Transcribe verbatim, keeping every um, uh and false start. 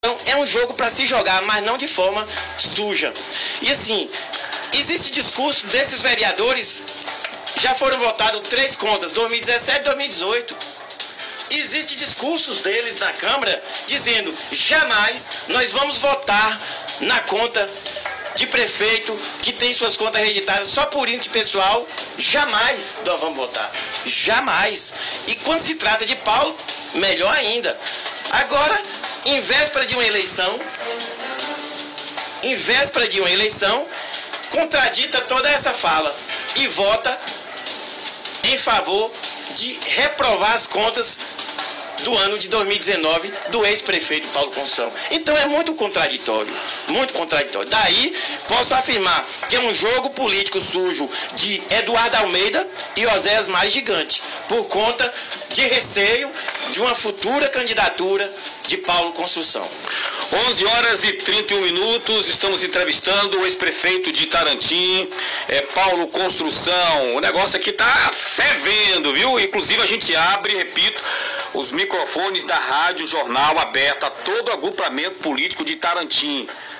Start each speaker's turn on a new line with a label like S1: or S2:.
S1: é um jogo para se jogar, mas não de forma suja. E assim, existe discurso desses vereadores, já foram votados três contas, dois mil e dezessete e dois mil e dezoito. Existem discursos deles na Câmara dizendo, jamais nós vamos votar na conta de prefeito que tem suas contas reeditadas só por índice pessoal, jamais nós vamos votar. Jamais. E quando se trata de Paulo, melhor ainda. Agora, em véspera de uma eleição, em véspera de uma eleição, contradita toda essa fala e vota em favor de reprovar as contas do ano de dois mil e dezenove do ex-prefeito Paulo Construção. Então é muito contraditório, muito contraditório. Daí posso afirmar que é um jogo político sujo de Eduardo Almeida e Oséias Mares Gigante, por conta de receio de uma futura candidatura de Paulo Construção.
S2: onze horas e trinta e um minutos, estamos entrevistando o ex-prefeito de Itarantim, é, Paulo Construção. O negócio aqui tá fervendo, viu? Inclusive a gente abre, repito, os microfones da Rádio Jornal aberto a todo o agrupamento político de Itarantim.